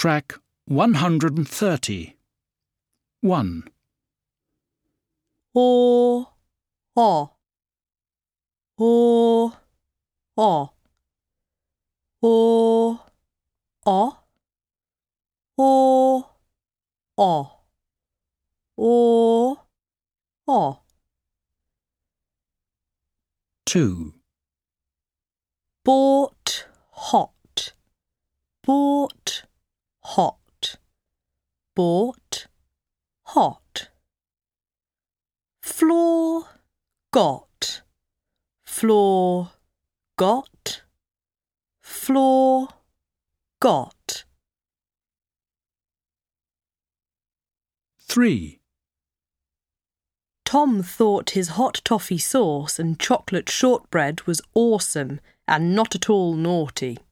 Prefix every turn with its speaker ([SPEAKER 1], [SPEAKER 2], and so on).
[SPEAKER 1] Track 130. 1.
[SPEAKER 2] O, o, o, o, o, o, o, o, o, o.
[SPEAKER 1] 2.
[SPEAKER 2] Bought hot, bought hot, bought hot. Floor got, floor got, floor got.
[SPEAKER 1] 3.
[SPEAKER 2] Tom thought his hot toffee sauce and chocolate shortbread was awesome and not at all naughty.